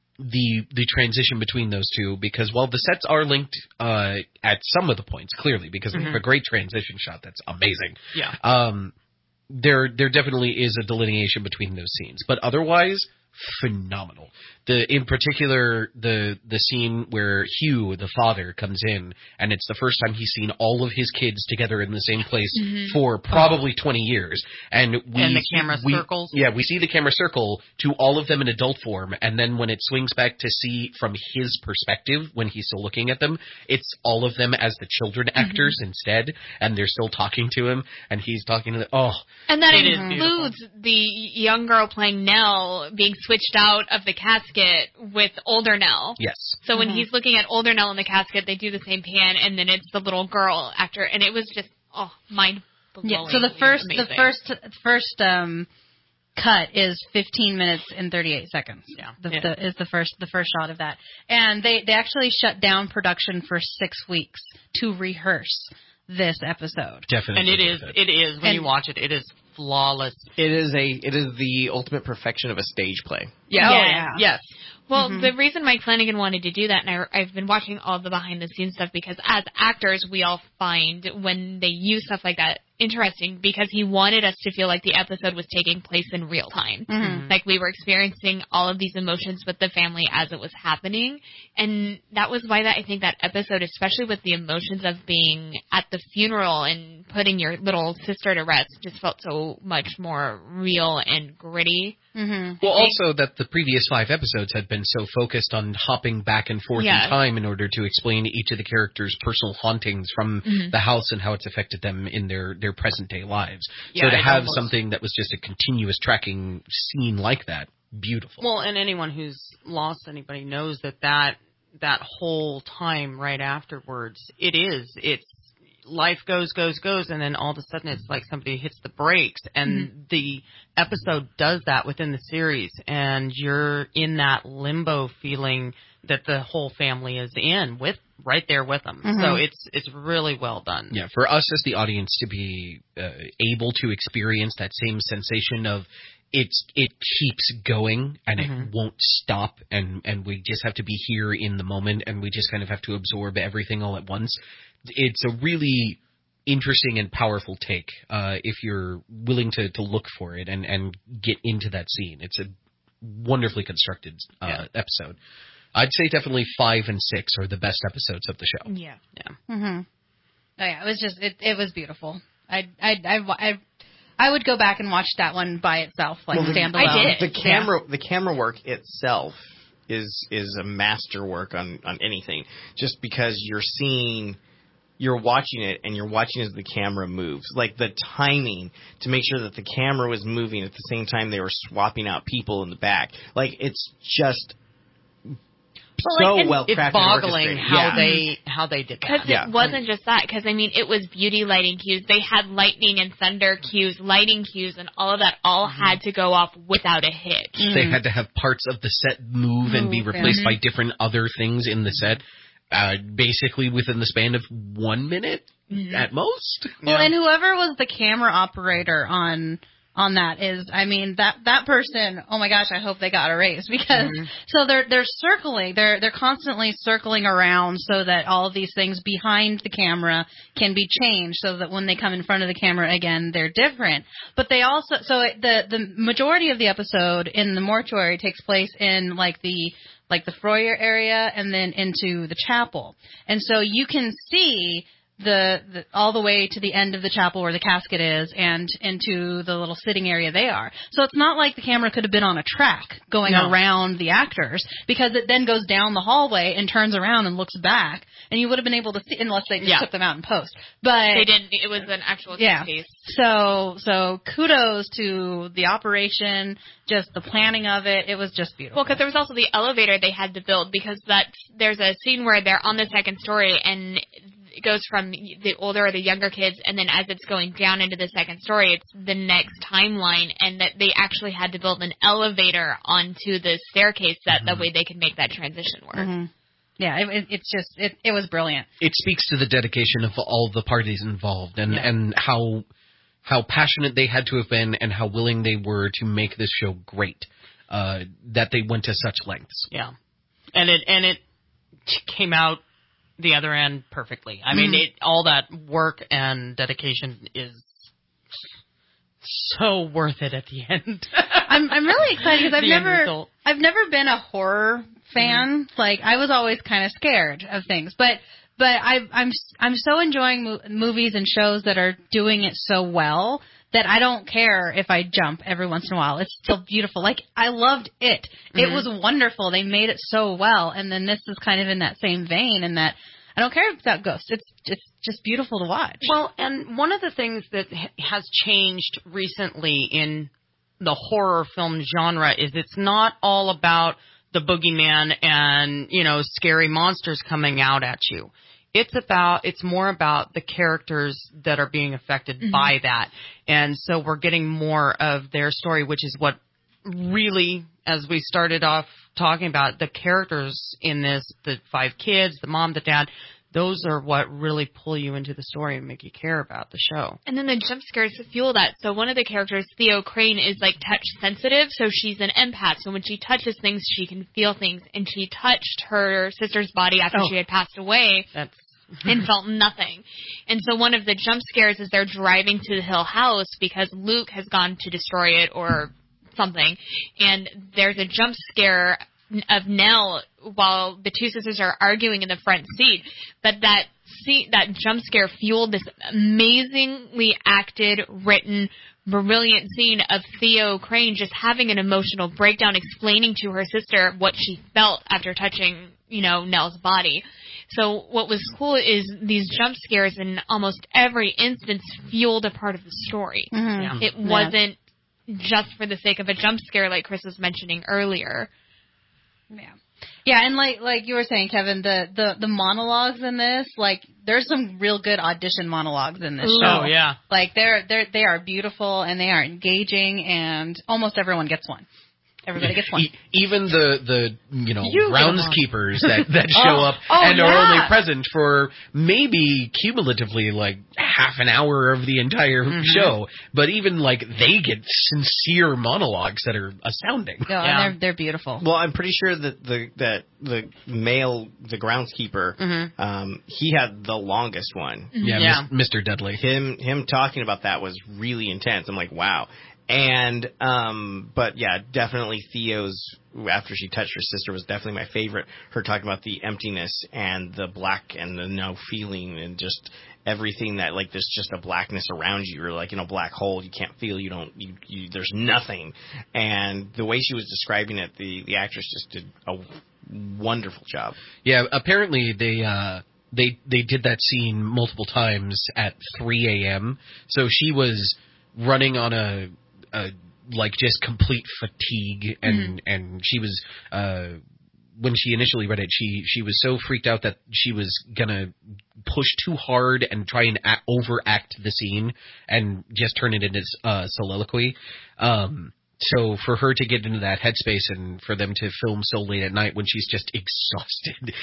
S5: the transition between those two, because while the sets are linked at some of the points, clearly, because we have a great transition shot that's amazing.
S4: Yeah.
S5: There definitely is a delineation between those scenes, but otherwise, phenomenal. In particular, the scene where Hugh, the father, comes in, and it's the first time he's seen all of his kids together in the same place for probably 20 years. And
S4: the camera circles.
S5: Yeah, we see the camera circle to all of them in adult form, and then when it swings back to see from his perspective, when he's still looking at them, it's all of them as the children actors instead, and they're still talking to him, and he's talking to them. Oh.
S6: And that includes the young girl playing Nell being switched out of the casket with older Nell.
S5: Yes.
S6: So when he's looking at older Nell in the casket, they do the same pan, and then it's the little girl actor, and it was just mind blowing.
S3: Yeah. So the first cut is 15 minutes and 38 seconds.
S4: Yeah.
S3: Is the first shot of that, and they actually shut down production for 6 weeks to rehearse this episode.
S5: Definitely.
S4: And it is when you watch it, it is flawless.
S2: It is the ultimate perfection of a stage play.
S6: Yeah.
S4: Yes.
S6: Well, the reason Mike Flanagan wanted to do that, and I've been watching all the behind-the-scenes stuff, because as actors, we all find when they use stuff like that interesting, because he wanted us to feel like the episode was taking place in real time. Like we were experiencing all of these emotions with the family as it was happening. And that was why I think that episode, especially with the emotions of being at the funeral and putting your little sister to rest, just felt so much more real and gritty.
S5: Well, also that the previous 5 episodes had been so focused on hopping back and forth in time in order to explain each of the characters' personal hauntings from the house and how it's affected them in their present-day lives.
S4: Yeah,
S5: so to have something that was just a continuous tracking scene like that, beautiful.
S4: Well, and anyone who's lost anybody knows that whole time right afterwards, it's life goes, and then all of a sudden it's like somebody hits the brakes, and the episode does that within the series, and you're in that limbo feeling that the whole family is in right there with them. So it's really well done.
S5: Yeah, for us as the audience to be able to experience that same sensation of it keeps going and it won't stop, and we just have to be here in the moment, and we just kind of have to absorb everything all at once. It's a really interesting and powerful take if you're willing to look for it and get into that scene. It's a wonderfully constructed episode. I'd say definitely 5 and 6 are the best episodes of the show.
S6: Yeah.
S3: Oh yeah, it was just it was beautiful. I would go back and watch that one by itself, standalone.
S6: I did.
S2: The camera work itself is a masterwork on anything. Just because you're watching it and you're watching as the camera moves. Like the timing to make sure that the camera was moving at the same time they were swapping out people in the back. Like it's just well crafted.
S4: It's boggling how they did that.
S6: Because it wasn't just that. Because it was beauty lighting cues. They had lightning and thunder cues, lighting cues, and all of that all had to go off without a hitch.
S5: They had to have parts of the set move and be replaced by different other things in the set. Basically within the span of 1 minute at most.
S3: Well, and whoever was the camera operator on that is, that person, oh my gosh, I hope they got a raise, because so they're circling, they're constantly circling around so that all of these things behind the camera can be changed so that when they come in front of the camera again, they're different. But they also, the majority of the episode in the mortuary takes place in the foyer area and then into the chapel. And so you can see the all the way to the end of the chapel where the casket is and into the little sitting area they are. So it's not like the camera could have been on a track going around the actors, because it then goes down the hallway and turns around and looks back, and you would have been able to see, unless they just took them out in post. But
S6: they didn't. It was an actual case.
S3: So kudos to the operation, just the planning of it. It was just beautiful.
S6: Well, because there was also the elevator they had to build, because there's a scene where they're on the second story and it goes from the older or the younger kids, and then as it's going down into the second story, it's the next timeline, and that they actually had to build an elevator onto the staircase that way they could make that transition work.
S3: Mm-hmm. Yeah, it was brilliant.
S5: It speaks to the dedication of all the parties involved, and how passionate they had to have been, and how willing they were to make this show great. That they went to such lengths.
S4: Yeah, and it came out the other end perfectly. I mean, all that work and dedication is so worth it at the end.
S3: I'm really excited because I've never been a horror fan. Like, I was always kind of scared of things, but I'm so enjoying movies and shows that are doing it so well that I don't care if I jump every once in a while. It's still beautiful. Like, I loved it. It was wonderful. They made it so well. And then this is kind of in that same vein, in that I don't care if it's about ghosts. It's just beautiful to watch.
S4: Well, and one of the things that has changed recently in the horror film genre is it's not all about the boogeyman and, scary monsters coming out at you. It's more about the characters that are being affected by that. And so we're getting more of their story, which is what really, as we started off talking about, the characters in this, the 5 kids, the mom, the dad, those are what really pull you into the story and make you care about the show.
S6: And then the jump scares fuel that. So one of the characters, Theo Crane, is like touch sensitive. So she's an empath. So when she touches things, she can feel things. And she touched her sister's body after she had passed away. And felt nothing. And so one of the jump scares is they're driving to the Hill House because Luke has gone to destroy it or something. And there's a jump scare of Nell while the two sisters are arguing in the front seat. But that jump scare fueled this amazingly acted, written, brilliant scene of Theo Crane just having an emotional breakdown, explaining to her sister what she felt after touching, Nell's body. So what was cool is these jump scares in almost every instance fueled a part of the story.
S3: Mm-hmm. Yeah.
S6: It wasn't just for the sake of a jump scare like Chris was mentioning earlier.
S3: Yeah, and like you were saying, Kevin, the monologues in this, like, there's some real good audition monologues in this show.
S4: Oh, yeah.
S3: Like, they are beautiful and they are engaging, and almost everyone gets one. Everybody gets one.
S5: Even the groundskeepers that show up and are only present for maybe cumulatively like half an hour of the entire show, but even like they get sincere monologues that are astounding.
S3: And they're beautiful.
S2: Well, I'm pretty sure that the male, the groundskeeper, he had the longest one.
S5: Yeah. Mr. Dudley.
S2: Him talking about that was really intense. I'm like, wow. And, but yeah, definitely Theo's, after she touched her sister, was definitely my favorite. Her talking about the emptiness and the black and the no feeling and just everything that, like, there's just a blackness around you. You're like in a black hole. You can't feel, there's nothing. And the way she was describing it, the actress just did a wonderful job.
S5: Yeah, apparently they did that scene multiple times at 3 a.m. So she was running on a like just complete fatigue, and she was when she initially read it, she was so freaked out that she was gonna push too hard and try and overact the scene and just turn it into soliloquy. So for her to get into that headspace and for them to film so late at night when she's just exhausted,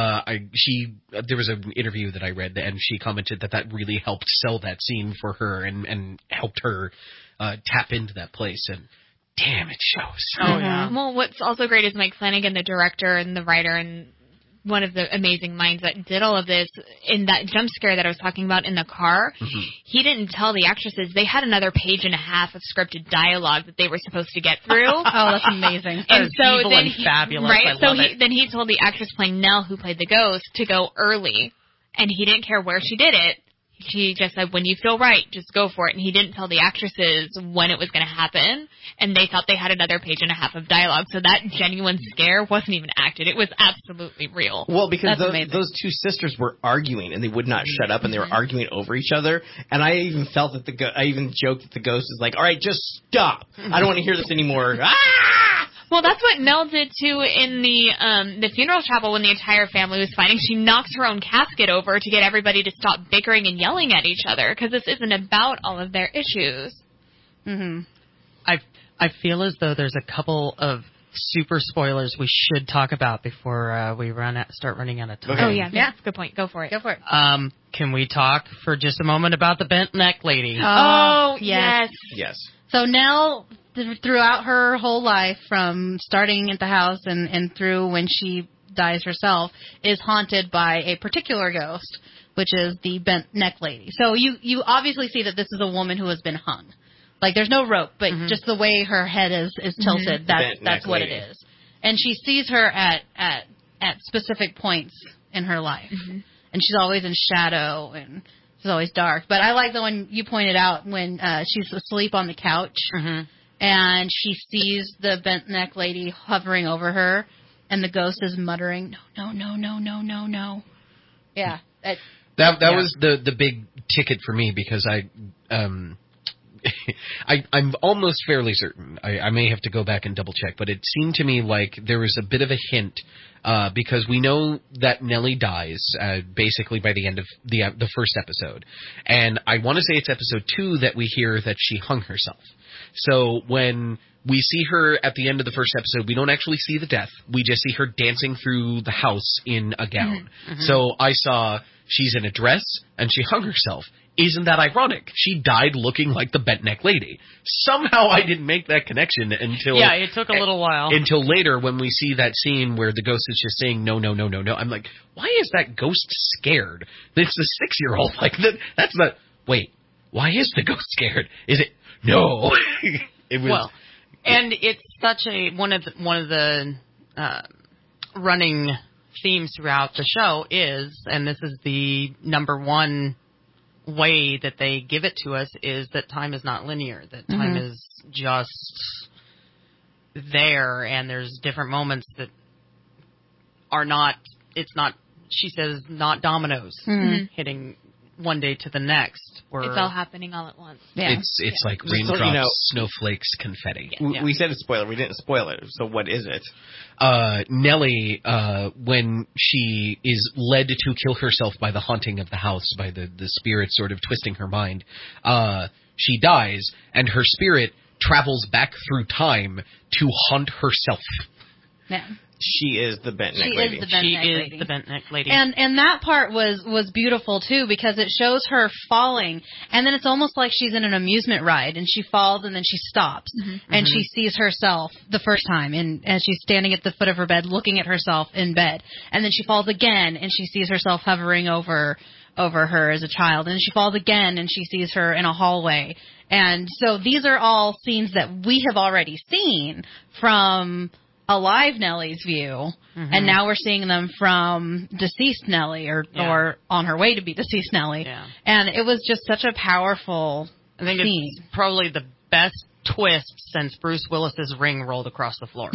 S5: there was an interview that I read and she commented that really helped sell that scene for her and helped her tap into that place. And damn, it shows.
S6: Oh yeah. Well, what's also great is Mike Flanagan, the director and the writer and one of the amazing minds that did all of this, in that jump scare that I was talking about in the car, he didn't tell the actresses they had another page and a half of scripted dialogue that they were supposed to get through.
S3: Oh, that's amazing.
S6: And so
S4: evil
S6: then
S4: and fabulous.
S6: Right?
S4: I love it.
S6: Then he told the actress playing Nell, who played the ghost, to go early. And he didn't care where she did it. She just said, when you feel right, just go for it. And he didn't tell the actresses when it was going to happen. And they thought they had another page and a half of dialogue. So that genuine scare wasn't even acted. It was absolutely real.
S2: Well, because those two sisters were arguing and they would not shut up and they were arguing over each other. And I even felt that I even joked that the ghost is like, all right, just stop. I don't want to hear this anymore. Ah!
S6: Well, that's what Nell did too in the funeral chapel when the entire family was fighting. She knocked her own casket over to get everybody to stop bickering and yelling at each other because this isn't about all of their issues.
S3: Mm-hmm.
S4: I feel as though there's a couple of super spoilers we should talk about before we start running out of time.
S6: Okay. Oh yeah, that's a good point. Go for it.
S3: Go for it.
S4: Can we talk for just a moment about the bent neck lady?
S6: Oh yes.
S2: Yes.
S3: So Nell, throughout her whole life, from starting at the house and through when she dies herself, is haunted by a particular ghost, which is the bent neck lady. So you obviously see that this is a woman who has been hung. Like, there's no rope, but just the way her head is tilted, that's what it is. And she sees her at specific points in her life. Mm-hmm. And she's always in shadow, and she's always dark. But I like the one you pointed out when she's asleep on the couch, and she sees the bent neck lady hovering over her, and the ghost is muttering, no, no, no, no, no, no. Yeah.
S5: That was the big ticket for me, because I'm almost fairly certain. I may have to go back and double check, but it seemed to me like there was a bit of a hint, because we know that Nellie dies basically by the end of the first episode, and I want to say it's episode 2 that we hear that she hung herself. So when we see her at the end of the first episode, we don't actually see the death. We just see her dancing through the house in a gown. Mm-hmm. So I saw she's in a dress and she hung herself. Isn't that ironic? She died looking like the bent neck lady. Somehow I didn't make that connection until...
S4: Yeah, it took a little while.
S5: Until later when we see that scene where the ghost is just saying, no, no, no, no, no. I'm like, why is that ghost scared? It's a 6-year-old. Like, that's not... Wait, why is the ghost scared? Is it... No. It was...
S4: Well, and it's such a... One of the running themes throughout the show is, and this is the number one way that they give it to us, is that time is not linear, that time is just there, and there's different moments that are not, it's not, she says, not dominoes hitting one day to the next.
S6: It's all happening all at once.
S5: Yeah. It's like raindrops, snowflakes, confetti.
S2: Yeah. We said a spoiler. We didn't spoil it. So what is it?
S5: Nellie, when she is led to kill herself by the haunting of the house, by the spirit sort of twisting her mind, she dies, and her spirit travels back through time to haunt herself.
S3: Yeah.
S2: She is the bent neck lady.
S4: She is the bent neck lady.
S3: And that part was beautiful too, because it shows her falling, and then it's almost like she's in an amusement ride, and she falls and then she stops, and she sees herself the first time, and as she's standing at the foot of her bed looking at herself in bed, and then she falls again and she sees herself hovering over her as a child, and she falls again and she sees her in a hallway. And so these are all scenes that we have already seen from alive Nellie's view, and now we're seeing them from deceased Nellie, or on her way to be deceased Nellie. Yeah. And it was just such a powerful scene.
S4: It's probably the best twist since Bruce Willis's ring rolled across the floor.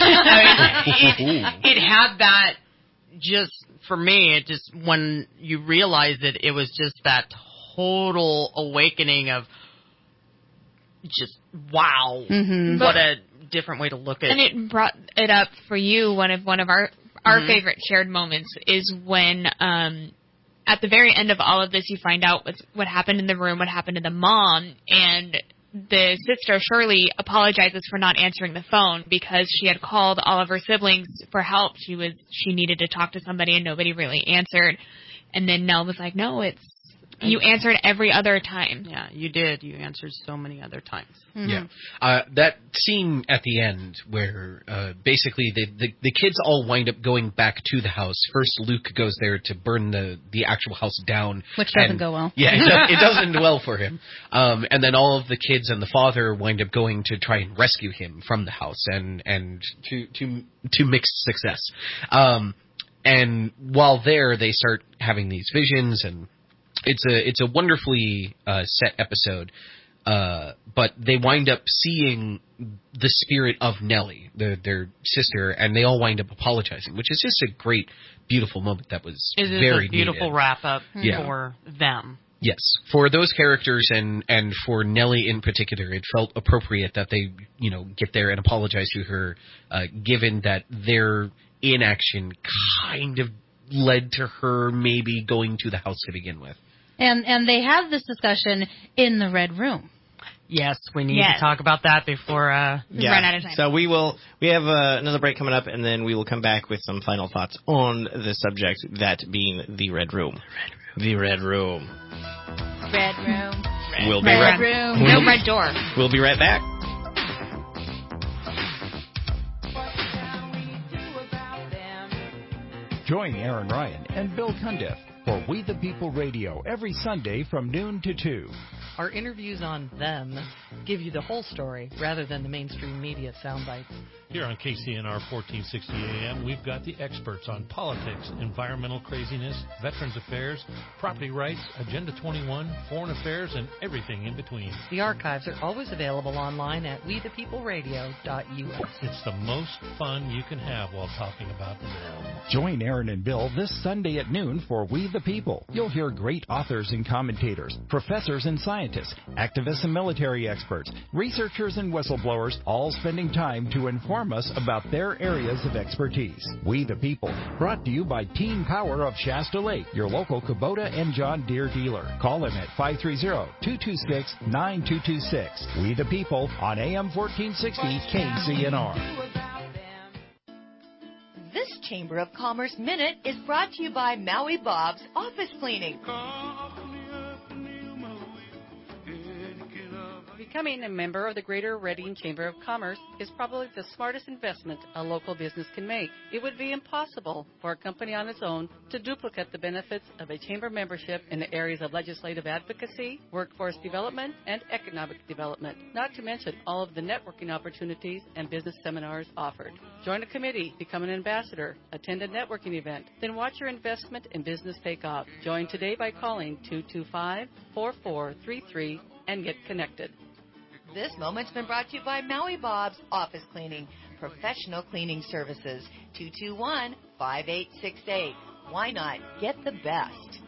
S4: It had that, just for me, it just, when you realized it was just that total awakening of just, wow, what a different way to look at it.
S6: And it brought it up for you. One of our favorite shared moments is when at the very end of all of this, you find out what happened in the room, what happened to the mom, and the sister Shirley apologizes for not answering the phone because she had called all of her siblings for help. She needed to talk to somebody and nobody really answered. And then Nell was like, "No, you answered every other time."
S4: Yeah, you did. You answered so many other times.
S5: Yeah. That scene at the end where basically the kids all wind up going back to the house. First, Luke goes there to burn the actual house down.
S3: Which doesn't go well.
S5: Yeah, it doesn't end well for him. And then all of the kids and the father wind up going to try and rescue him from the house, and to mixed success. And while there, they start having these visions, and it's a wonderfully set episode, but they wind up seeing the spirit of Nellie, their sister, and they all wind up apologizing, which is just a great, beautiful moment that was very
S4: beautiful
S5: needed.
S4: Wrap up for them.
S5: Yes, for those characters and for Nellie in particular, it felt appropriate that they, get there and apologize to her, given that their inaction kind of led to her maybe going to the house to begin with.
S3: And they have this discussion in the Red Room.
S4: Yes, we need to talk about that before
S6: we run out of time.
S2: So we have another break coming up, and then we will come back with some final thoughts on the subject, that being the Red Room. The Red Room.
S6: Red Room.
S2: We'll be
S6: Red Room. No red door.
S2: We'll be right back.
S9: Join Aaron Ryan and Bill Cundiff for We the People Radio every Sunday from noon to 2.
S11: Our interviews on them give you the whole story rather than the mainstream media sound bites.
S15: Here on KCNR 1460 AM, we've got the experts on politics, environmental craziness, veterans affairs, property rights, Agenda 21, foreign affairs, and everything in between.
S11: The archives are always available online at wethepeopleradio.us.
S15: It's the most fun you can have while talking about them.
S9: Join Aaron and Bill this Sunday at noon for We the People. You'll hear great authors and commentators, professors and scientists, activists and military experts, researchers and whistleblowers, all spending time to inform us about their areas of expertise. We the People, brought to you by Team Power of Shasta Lake, your local Kubota and John Deere dealer. Call them at 530-226-9226. We the People on AM 1460 KCNR.
S13: This Chamber of Commerce Minute is brought to you by Maui Bob's Office Cleaning.
S16: Becoming a member of the Greater Reading Chamber of Commerce is probably the smartest investment a local business can make. It would be impossible for a company on its own to duplicate the benefits of a chamber membership in the areas of legislative advocacy, workforce development, and economic development, not to mention all of the networking opportunities and business seminars offered. Join a committee, become an ambassador, attend a networking event, then watch your investment in business take off. Join today by calling 225-4433 and get connected.
S13: This moment's been brought to you by Maui Bob's Office Cleaning, professional cleaning services. 221-5868. Why not get the best?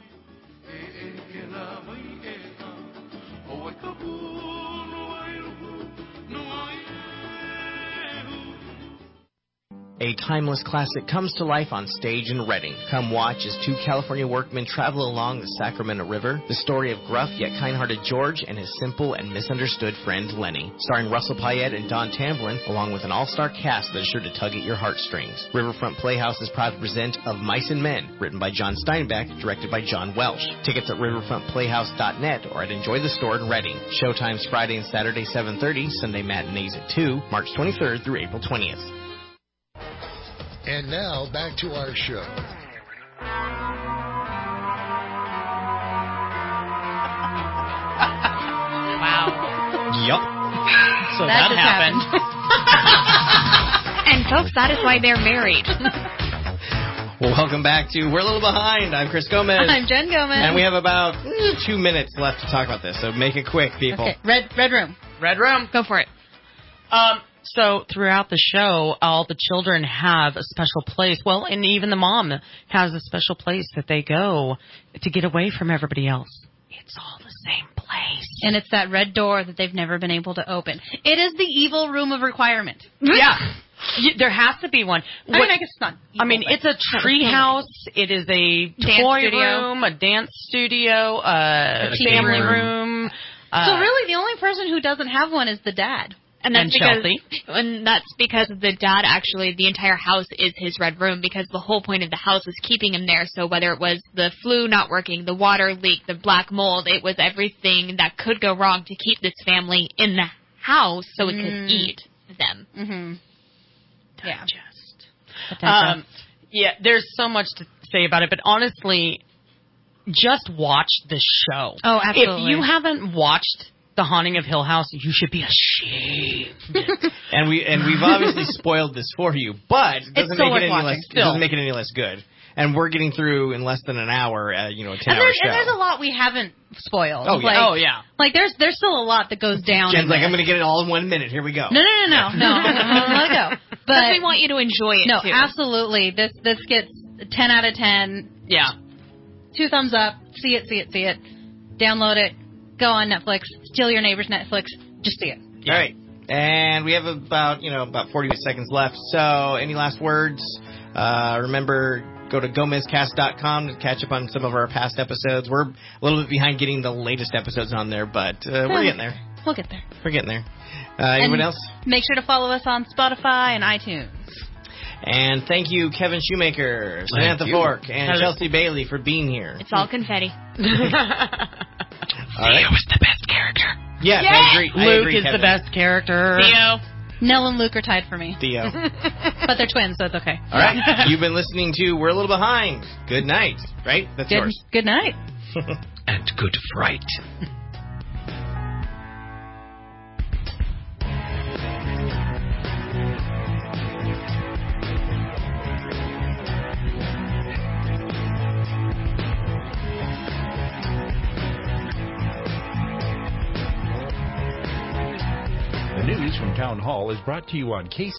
S2: A timeless classic comes to life on stage in Reading. Come watch as two California workmen travel along the Sacramento River. The story of gruff yet kind-hearted George and his simple and misunderstood friend Lenny. Starring Russell Payette and Don Tamblyn, along with an all-star cast that is sure to tug at your heartstrings. Riverfront Playhouse is proud to present Of Mice and Men, written by John Steinbeck, directed by John Welsh. Tickets at riverfrontplayhouse.net or at Enjoy the Store in Reading. Showtimes Friday and Saturday 7:30, Sunday matinees at 2, March 23rd through April 20th.
S1: And now, back to our show.
S4: Wow.
S2: Yup.
S4: So that happened.
S6: And folks, that is why they're married.
S2: Well, welcome back to We're a Little Behind. I'm Chris Gomez.
S3: I'm Jen Gomez.
S2: And we have about 2 minutes left to talk about this, so make it quick, people.
S3: Okay, Red Room.
S4: Red Room.
S6: Go for it.
S4: So throughout the show, all the children have a special place. Well, and even the mom has a special place that they go to get away from everybody else. It's all the same place.
S3: And it's that red door that they've never been able to open. It is the evil room of requirement.
S4: Yeah. There has to be one.
S3: I mean, I guess it's not evil,
S4: it's a tree house. It is a toy room, a dance studio, a family room.
S3: So really, the only person who doesn't have one is the dad.
S6: And that's because the dad actually, the entire house is his red room because the whole point of the house was keeping him there. So whether it was the flue not working, the water leak, the black mold, it was everything that could go wrong to keep this family in the house so it could eat them.
S3: Mm-hmm.
S4: Yeah, there's so much to say about it, but honestly, just watch the show.
S3: Oh, absolutely.
S4: If you haven't watched The Haunting of Hill House, you should be ashamed.
S2: and we've obviously spoiled this for you, but it doesn't make it any less good. And we're getting through in less than an hour, a 10-hour show.
S3: And there's a lot we haven't spoiled.
S2: Oh, yeah.
S3: Like, there's still a lot that goes down.
S2: Jen's like, I'm going to get it all in 1 minute. Here we go.
S3: No. I'm gonna let it go.
S6: But we want you to enjoy it,
S3: no,
S6: too.
S3: Absolutely. This gets 10 out of 10.
S4: Yeah.
S3: 2 thumbs up. See it. download it, go on Netflix, steal your neighbor's Netflix, just see it.
S2: All right. And we have about 40 seconds left. So any last words? Remember, go to GomezCast.com to catch up on some of our past episodes. We're a little bit behind getting the latest episodes on there, but we're getting there.
S3: We'll get there.
S2: We're getting there. Anyone else?
S3: Make sure to follow us on Spotify and iTunes.
S2: And thank you, Kevin Shoemaker, Samantha Fork, and Chelsea Bailey for being here.
S6: It's all confetti.
S2: All right.
S6: Theo was the best character.
S2: Yes, I agree.
S4: Luke is
S2: Kevin.
S4: the best character.
S6: Theo.
S3: Nell and Luke are tied for me.
S2: Theo.
S3: But they're twins, so it's okay.
S2: All right. You've been listening to We're a Little Behind. Good night. Right? That's yours.
S3: Good night.
S5: And good fright.
S17: The news from Town Hall is brought to you on KC.